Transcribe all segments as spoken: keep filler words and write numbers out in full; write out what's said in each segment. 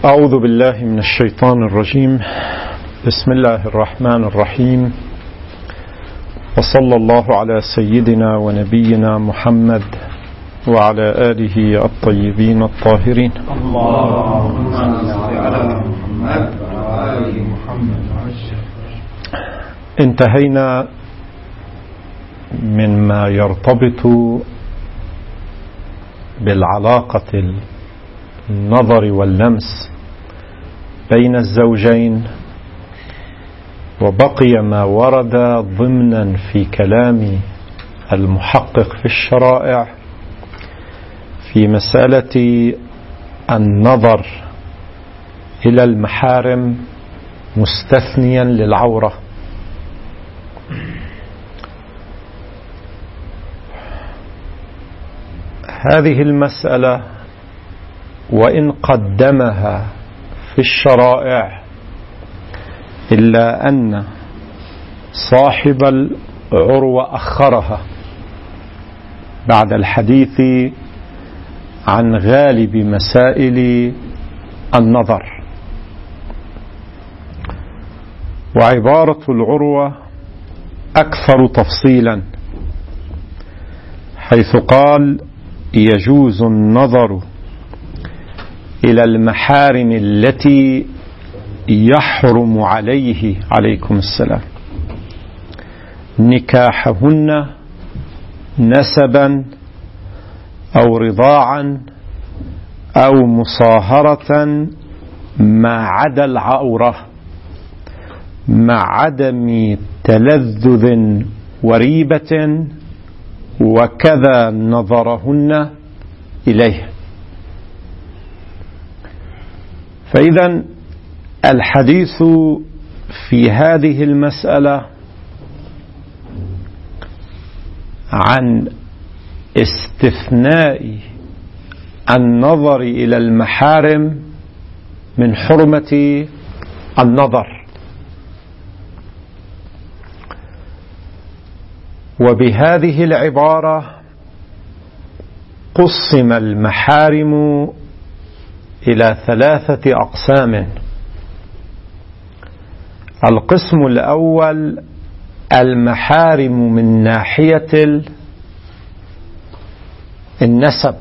أعوذ بالله من الشيطان الرجيم. بسم الله الرحمن الرحيم، وصلى الله على سيدنا ونبينا محمد وعلى آله الطيبين الطاهرين. اللهم صل على محمد وعلى آل محمد. انتهينا مما يرتبط بالعلاقة النظر واللمس بين الزوجين، وبقي ما ورد ضمنا في كلام المحقق في الشرائع في مسألة النظر إلى المحارم مستثنيا للعورة. هذه المسألة وإن قدمها في الشرائع إلا أن صاحب العروة أخرها بعد الحديث عن غالب مسائل النظر. وعبارة العروة أكثر تفصيلا، حيث قال: يجوز النظر إلى المحارم التي يحرم عليه عليكم السلام نكاحهن نسبا أو رضاعا أو مصاهرة ما عدا العورة، مع عدم تلذذ وريبة، وكذا نظرهن إليه. فإذا الحديث في هذه المسألة عن استثناء النظر إلى المحارم من حرمة النظر. وبهذه العبارة قسم المحارم إلى ثلاثة أقسام. القسم الأول المحارم من ناحية النسب،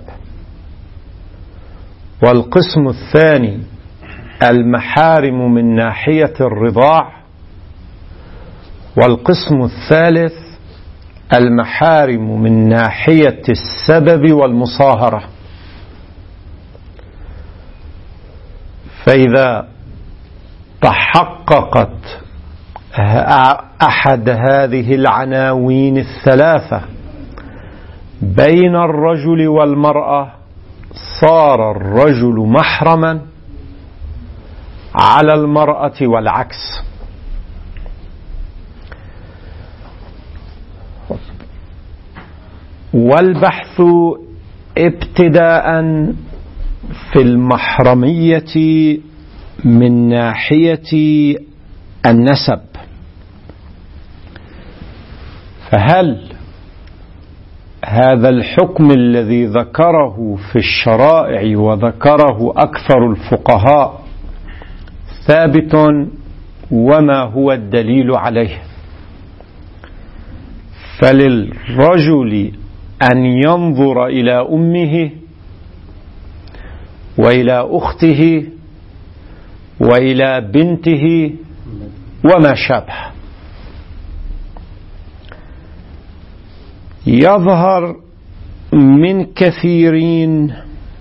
والقسم الثاني المحارم من ناحية الرضاع، والقسم الثالث المحارم من ناحية السبب والمصاهرة. فإذا تحققت أحد هذه العناوين الثلاثة بين الرجل والمرأة، صار الرجل محرما على المرأة والعكس. والبحث ابتداء في المحرمية من ناحية النسب. فهل هذا الحكم الذي ذكره في الشرائع وذكره أكثر الفقهاء ثابت، وما هو الدليل عليه؟ فللرجل أن ينظر إلى أمه وإلى أخته وإلى بنته وما شابه. يظهر من كثيرين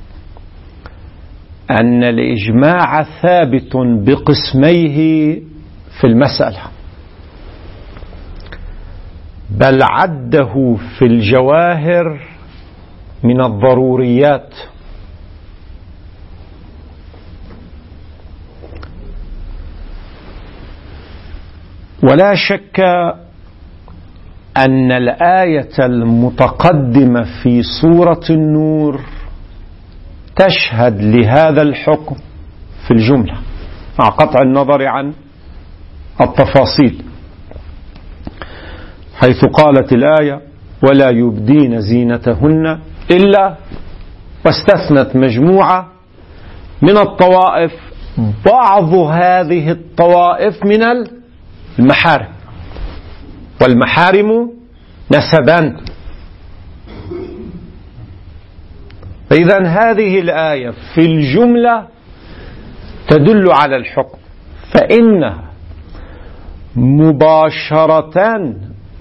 أن الإجماع ثابت بقسميه في المسألة، بل عده في الجواهر من الضروريات. ولا شك أن الآية المتقدمة في سورة النور تشهد لهذا الحكم في الجملة، مع قطع النظر عن التفاصيل، حيث قالت الآية: ولا يبدين زينتهن إلا، واستثنت مجموعة من الطوائف بعض هذه الطوائف من المحارم، والمحارم نسبا. إذن هذه الآية في الجملة تدل على الحكم، فإنها مباشرة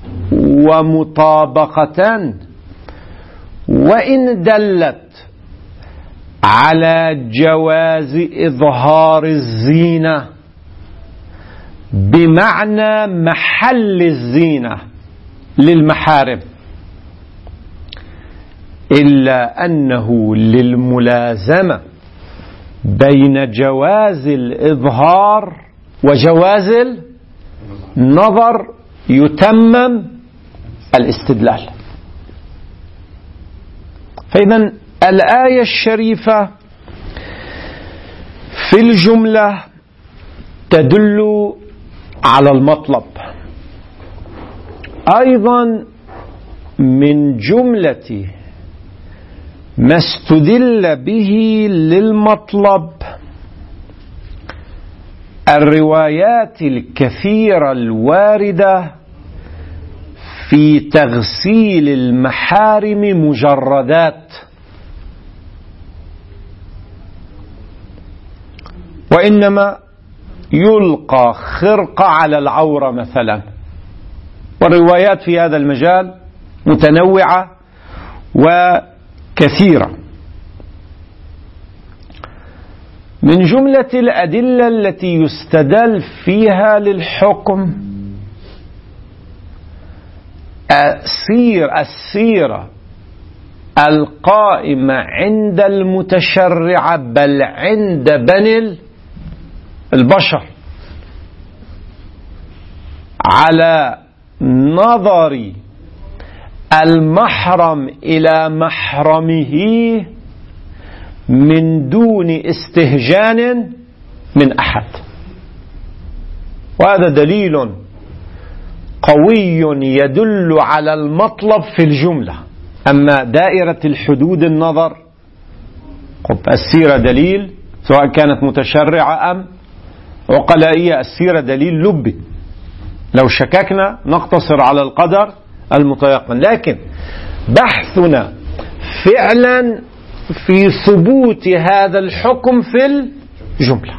ومطابقة وإن دلت على جواز إظهار الزينة بمعنى محل الزينة للمحارم، إلا أنه للملازمة بين جواز الإظهار وجواز النظر يتمم الاستدلال. فإذا الآية الشريفة في الجملة تدل على المطلب. أيضا من جملة ما استدل به للمطلب الروايات الكثيرة الواردة في تغسيل المحارم مجردات، وإنما يلقى خرقة على العورة مثلا، والروايات في هذا المجال متنوعة وكثيرة. من جملة الأدلة التي يستدل فيها للحكم السير السيرة القائمة عند المتشرع بل عند بني البشر على نظر المحرم إلى محرمه من دون استهجان من أحد. وهذا دليل قوي يدل على المطلب في الجملة. أما دائرة الحدود النظر السيرة دليل سواء كانت متشرعة أم عقلائية، السيرة دليل لبي، لو شككنا نقتصر على القدر المتيقن. لكن بحثنا فعلا في ثبوت هذا الحكم في الجملة.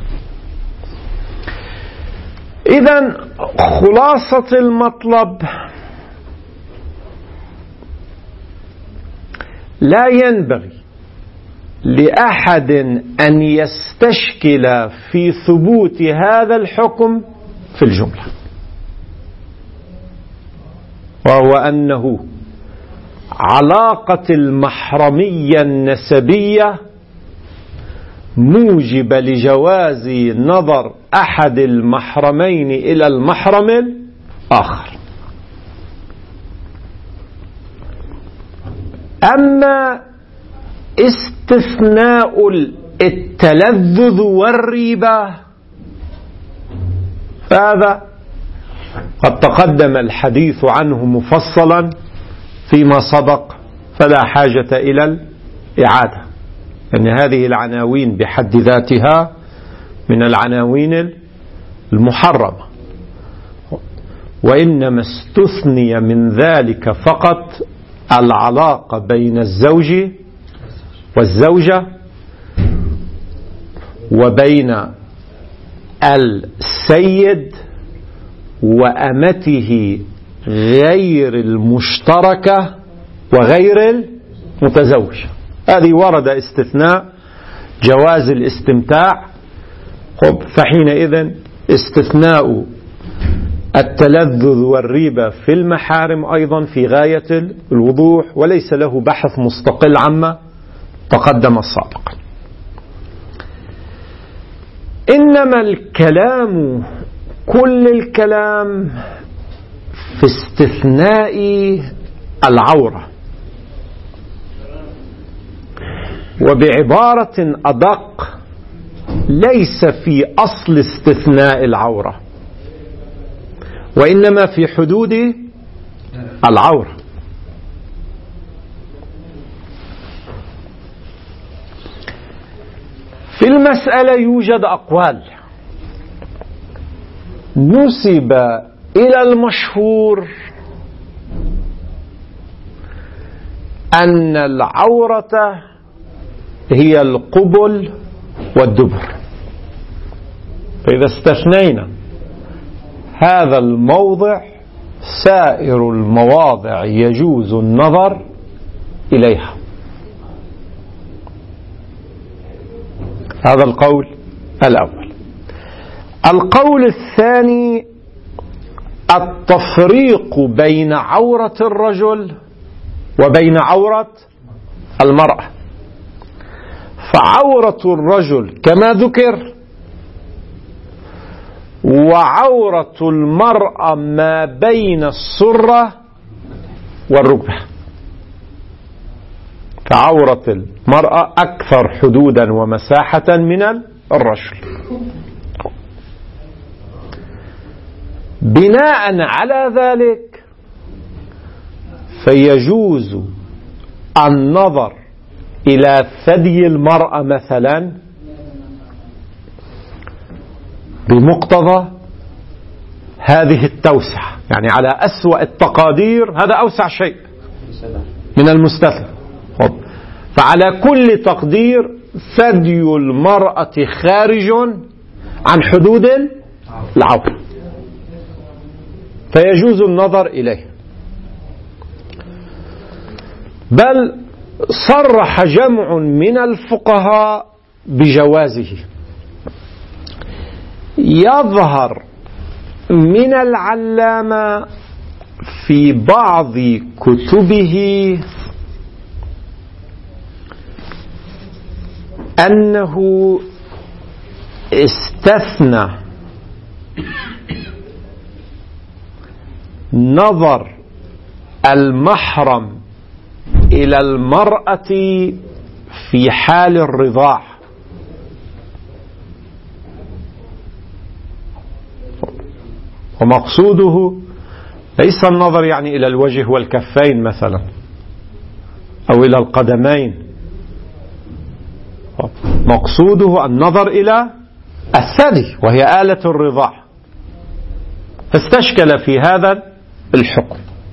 إذن خلاصة المطلب لا ينبغي لأحد أن يستشكل في ثبوت هذا الحكم في الجملة، وهو أنه علاقة المحرمية النسبية موجبة لجواز نظر أحد المحرمين إلى المحرم الآخر. أما استثناء التلذذ والريبة فهذا قد تقدم الحديث عنه مفصلا فيما سبق، فلا حاجة إلى الإعادة، لأن يعني هذه العناوين بحد ذاتها من العناوين المحرمة، وإنما استثني من ذلك فقط العلاقة بين الزوج والزوجة وبين السيد وأمته غير المشتركة وغير المتزوجة. هذه ورد استثناء جواز الاستمتاع، فحينئذ استثناء التلذذ والريبة في المحارم أيضا في غاية الوضوح، وليس له بحث مستقل عما تقدم السابق. إنما الكلام كل الكلام في استثناء العورة، وبعبارة أدق ليس في أصل استثناء العورة، وإنما في حدود العورة. في المسألة يوجد أقوال، نسب إلى المشهور أن العورة هي القبل والدبر، فإذا استثنينا هذا الموضع سائر المواضع يجوز النظر إليها. هذا القول الأول. القول الثاني التفريق بين عورة الرجل وبين عورة المرأة، فعورة الرجل كما ذكر، وعورة المرأة ما بين السرة والركبة، فعورة المرأة أكثر حدودا ومساحة من الرجل. بناء على ذلك فيجوز النظر إلى ثدي المرأة مثلا بمقتضى هذه التوسعة، يعني على أسوأ التقادير هذا أوسع شيء من المستثنى، فعلى كل تقدير ثدي المرأة خارج عن حدود العورة، فيجوز النظر إليه. بل صرح جمع من الفقهاء بجوازه. يظهر من العلامة في بعض كتبه أنه استثنى نظر المحرم إلى المرأة في حال الرضاع، ومقصوده ليس النظر يعني إلى الوجه والكفين مثلا أو إلى القدمين، مقصوده النظر إلى الثدي وهي آلة الرضاع، فاستشكل في هذا الحكم.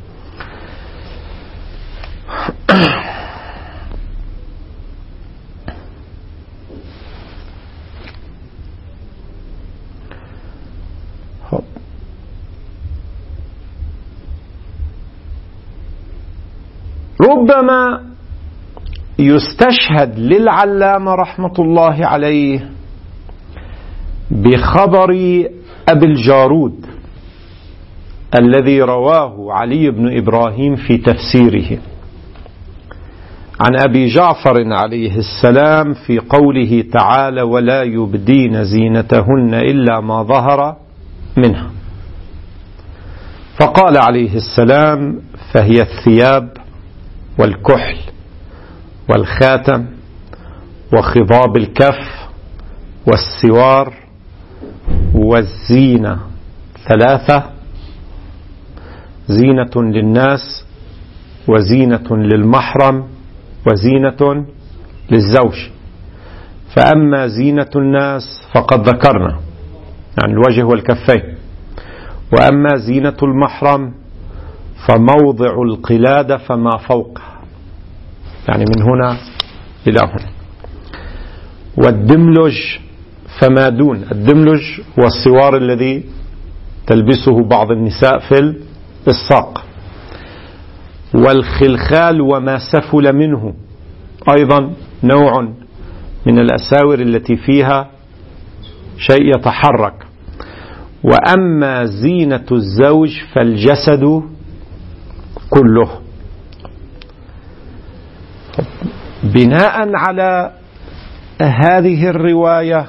ربما يستشهد للعلامة رحمة الله عليه بخبر أبي الجارود الذي رواه علي بن إبراهيم في تفسيره عن أبي جعفر عليه السلام في قوله تعالى: ولا يبدين زينتهن إلا ما ظهر منها. فقال عليه السلام: فهي الثياب والكحل والخاتم وخضاب الكف والسوار والزينة ثلاثة: زينة للناس وزينة للمحرم وزينة للزوج. فأما زينة الناس فقد ذكرنا، يعني الوجه والكفين، وأما زينة المحرم فموضع القلادة فما فوقها، يعني من هنا إلى هنا، والدملج فما دون. الدملج هو السوار الذي تلبسه بعض النساء في الساق، والخلخال وما سفل منه، أيضا نوع من الأساور التي فيها شيء يتحرك. وأما زينة الزوج فالجسد كله. بناء على هذه الرواية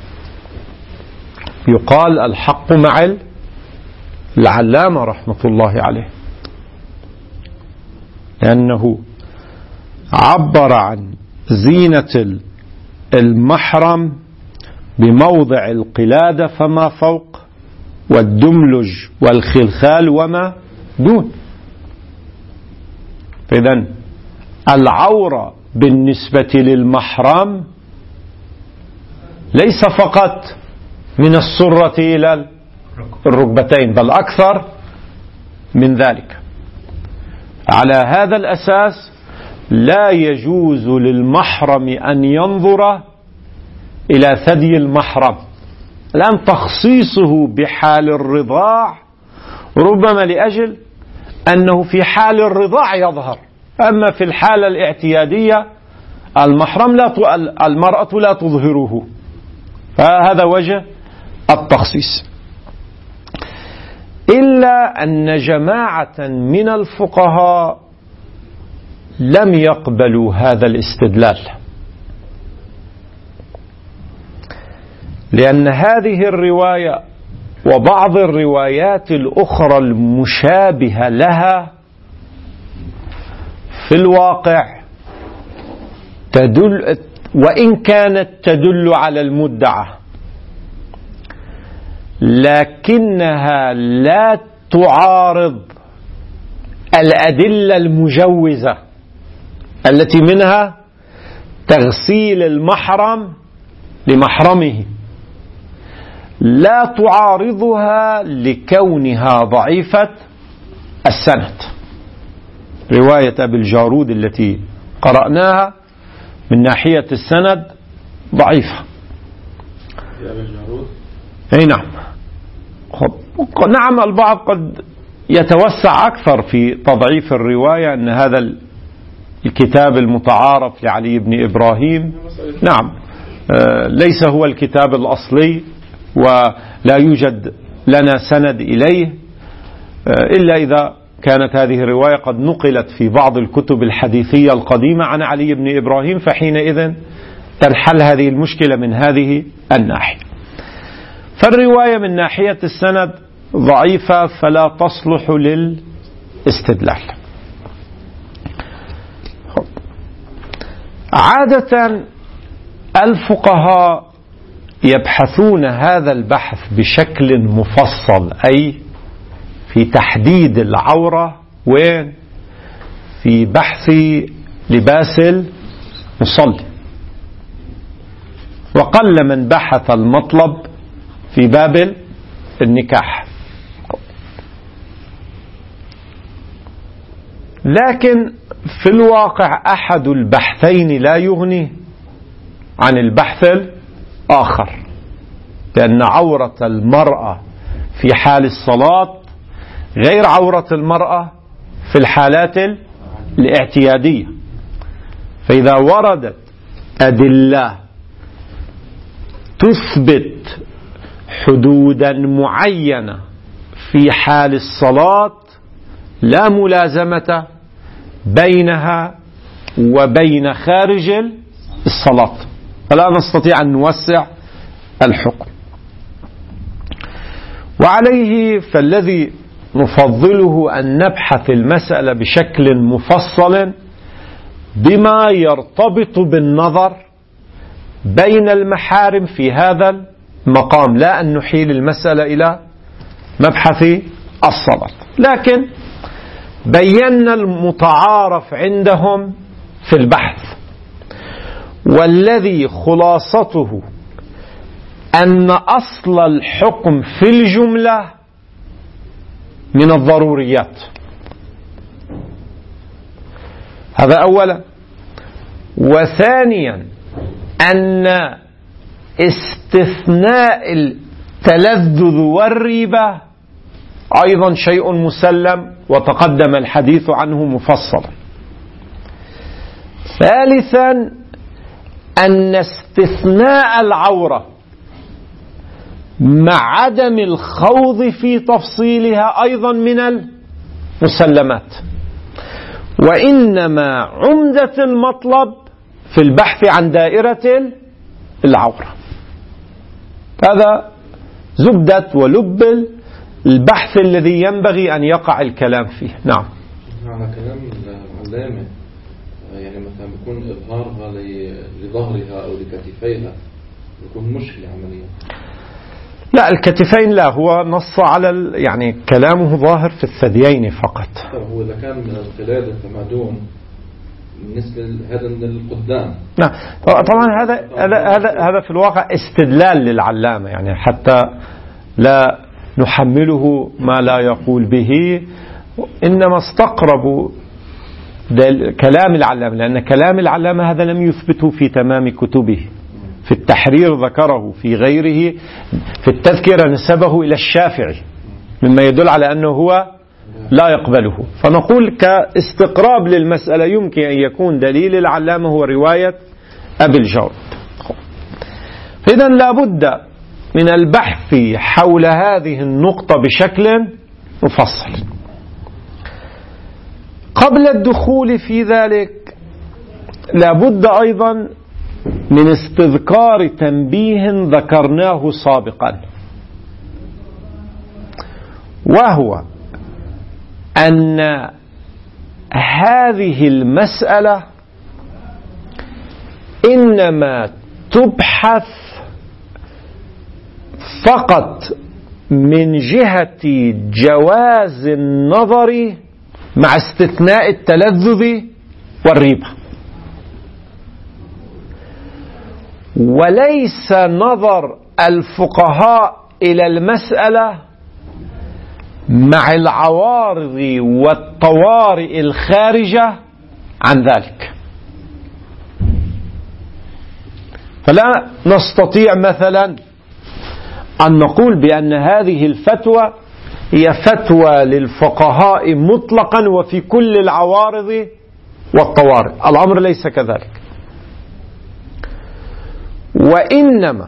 يقال الحق مع العلامة رحمة الله عليه، لأنه عبر عن زينة المحرم بموضع القلادة فما فوق، والدملج والخلخال وما دون. إذن العورة بالنسبة للمحرم ليس فقط من السرة إلى الركبتين بل أكثر من ذلك. على هذا الأساس لا يجوز للمحرم أن ينظر إلى ثدي المحرم. الآن تخصيصه بحال الرضاع ربما لأجل أنه في حال الرضاع يظهر، أما في الحالة الاعتيادية المحرم لا المرأة لا تظهره، فهذا وجه التخصيص. إلا أن جماعة من الفقهاء لم يقبلوا هذا الاستدلال، لأن هذه الرواية وبعض الروايات الأخرى المشابهة لها في الواقع تدل، وإن كانت تدل على المدعى، لكنها لا تعارض الأدلة المجوزة التي منها تغسيل المحرم لمحرمه، لا تعارضها لكونها ضعيفة السند. رواية أبي الجارود التي قرأناها من ناحية السند ضعيفة. أي نعم. نعم البعض قد يتوسع أكثر في تضعيف الرواية، أن هذا الكتاب المتعارف لعلي بن إبراهيم نعم ليس هو الكتاب الأصلي ولا يوجد لنا سند إليه، إلا إذا كانت هذه الرواية قد نقلت في بعض الكتب الحديثية القديمة عن علي بن إبراهيم، فحينئذ تنحل هذه المشكلة من هذه الناحية. فالرواية من ناحية السند ضعيفة فلا تصلح للاستدلال. عادة الفقهاء يبحثون هذا البحث بشكل مفصل، أي في تحديد العورة وين في بحث لباس المصلي، وقل من بحث المطلب في باب النكاح. لكن في الواقع أحد البحثين لا يغني عن البحث الآخر، لأن عورة المرأة في حال الصلاة غير عورة المرأة في الحالات الاعتيادية. فإذا وردت أدلة تثبت حدودا معينة في حال الصلاة لا ملازمة بينها وبين خارج الصلاة، فلا نستطيع أن نوسع الحكم. وعليه فالذي نفضله أن نبحث المسألة بشكل مفصل بما يرتبط بالنظر بين المحارم في هذا المقام، لا أن نحيل المسألة إلى مبحث الصلاة. لكن بينا المتعارف عندهم في البحث، والذي خلاصته أن أصل الحكم في الجملة من الضروريات. هذا أولا. وثانيا أن استثناء التلذذ والريبة أيضا شيء مسلم وتقدم الحديث عنه مفصلا. ثالثا أن استثناء العورة مع عدم الخوض في تفصيلها أيضا من المسلمات، وإنما عمدة المطلب في البحث عن دائرة العورة. هذا زبدة ولب البحث الذي ينبغي أن يقع الكلام فيه. نعم. على كلام العلامة يعني مثلا بيكون إظهارها لظهرها أو لكتفيها بيكون مشكلة عمليا. لا الكتفين لا، هو نص على يعني كلامه ظاهر في الثديين فقط. هو إذا كان من القلادة فما دون بالنسبة هذا من القدام. نعم طبعا هذا هذا هذا في الواقع استدلال للعلامة، يعني حتى لا نحمله ما لا يقول به، إنما استقربوا كلام العلامة، لأن كلام العلامة هذا لم يثبته في تمام كتبه. في التحرير ذكره، في غيره في التذكرة نسبه إلى الشافعي، مما يدل على أنه هو لا يقبله. فنقول كاستقراب للمسألة يمكن أن يكون دليل العلامة هو رواية أبي الجود. إذا لابد من البحث حول هذه النقطة بشكل مفصل. قبل الدخول في ذلك لابد أيضا من استذكار تنبيه ذكرناه سابقا، وهو أن هذه المسألة إنما تبحث فقط من جهة جواز النظر مع استثناء التلذذ والريبة، وليس نظر الفقهاء إلى المسألة مع العوارض والطوارئ الخارجة عن ذلك. فلا نستطيع مثلا أن نقول بأن هذه الفتوى هي فتوى للفقهاء مطلقا وفي كل العوارض والطوارئ. الأمر ليس كذلك، وإنما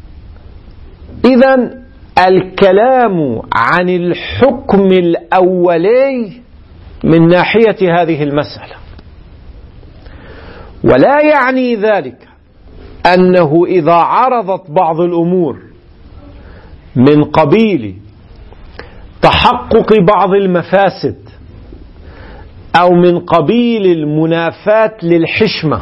إذن الكلام عن الحكم الأولي من ناحية هذه المسألة، ولا يعني ذلك أنه إذا عرضت بعض الأمور من قبيل تحقق بعض المفاسد أو من قبيل المنافاة للحشمة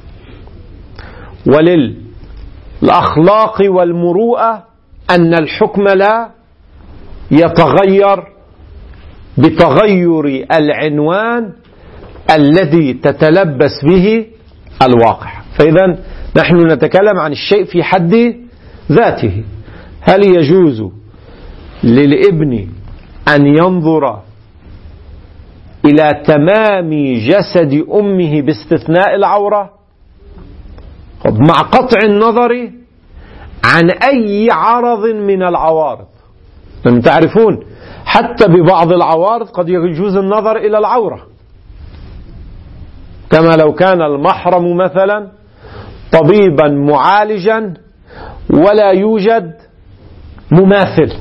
وللأخلاق والمروءة أن الحكم لا يتغير بتغير العنوان الذي تتلبس به الواقع. فإذا نحن نتكلم عن الشيء في حد ذاته. هل يجوز للابن أن ينظر إلى تمام جسد أمه باستثناء العورة مع قطع النظر عن أي عرض من العوارض؟ لأنهم تعرفون حتى ببعض العوارض قد يجوز النظر إلى العورة، كما لو كان المحرم مثلا طبيبا معالجا ولا يوجد مماثل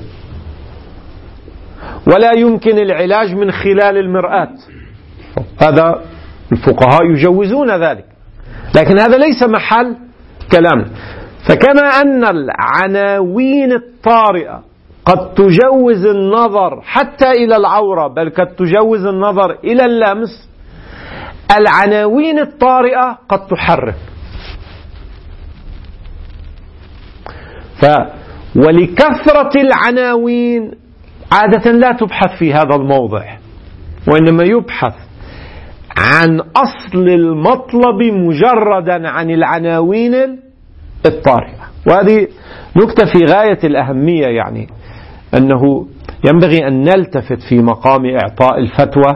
ولا يمكن العلاج من خلال المرآة، هذا الفقهاء يجوزون ذلك، لكن هذا ليس محل كلام. فكما أن العناوين الطارئة قد تجوز النظر حتى إلى العورة، بل قد تجوز النظر إلى اللمس، العناوين الطارئة قد تحرم. ف ولكثرة العناوين عادة لا تبحث في هذا الموضع، وإنما يبحث عن أصل المطلب مجردا عن العناوين الطارئة. وهذه نكتة في غاية الأهمية، يعني أنه ينبغي أن نلتفت في مقام إعطاء الفتوى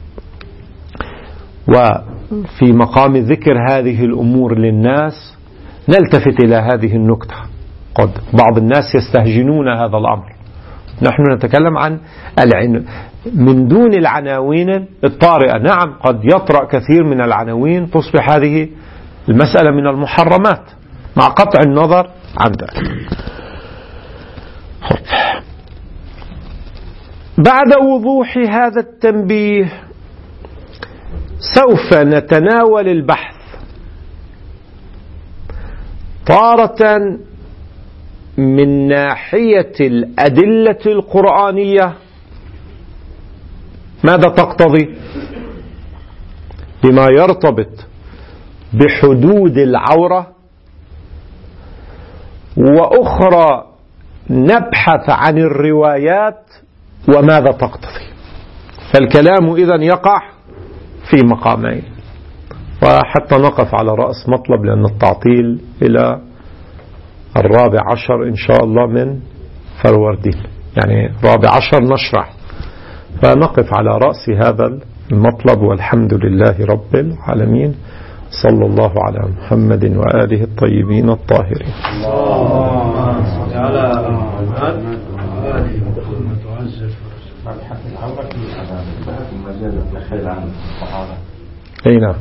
وفي مقام ذكر هذه الأمور للناس نلتفت إلى هذه النكتة. قد بعض الناس يستهجنون هذا الأمر. نحن نتكلم عن العن... من دون العناوين الطارئة. نعم قد يطرأ كثير من العناوين تصبح هذه المسألة من المحرمات مع قطع النظر عن ذلك. بعد وضوح هذا التنبيه سوف نتناول البحث تارة من ناحية الأدلة القرآنية ماذا تقتضي بما يرتبط بحدود العورة، وأخرى نبحث عن الروايات وماذا تقتضي. فالكلام إذن يقع في مقامين. وحتى نقف على رأس مطلب، لأن التعطيل إلى الرابع عشر إن شاء الله من فروردين، يعني رابع عشر نشرح، فنقف على رأس هذا المطلب. والحمد لله رب العالمين، صلى الله على محمد وآله الطيبين الطاهرين. أي نعم،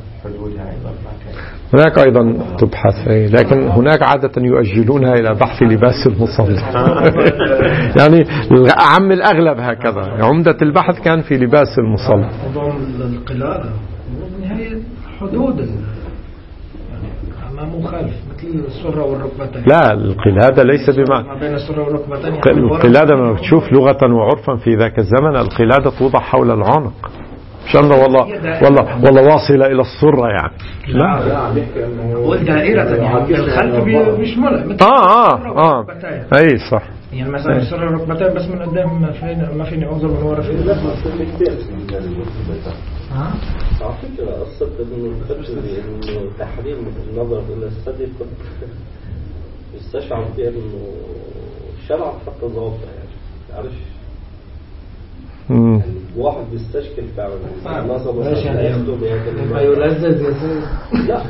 هناك أيضا تبحث، لكن هناك عادة يؤجلونها إلى بحث لباس المصلي. يعني عم الأغلب هكذا، عمدة البحث كان في لباس المصلي. موضوع القلادة نهاية حدود، يعني ما مخالف مثل السرة والركبتين. لا، القلادة ليس بما ما بين السرة والركبتين. القلادة ما بتشوف لغة وعرفا في ذاك الزمن القلادة توضع حول العنق، مش أنه والله والله والله واصلة إلى السرة يعني. لا، والدائرة يعني الخلف بيشملها. آه آه آه أي صح. يعني مثلا السرة والركبتين بس من قدام ما فيني ما فيني أنظر من ورا فيه. ها؟ على فكرة الصدق إنه إنه تحريم النظر إلى الثدي قد يستشعر فيها إنه الشرع حتى ضابط، يعني عارف يعني واحد بيستشكل فعلا النظر مثلا ياخده بهذا ما يلذذ يا سيد. لا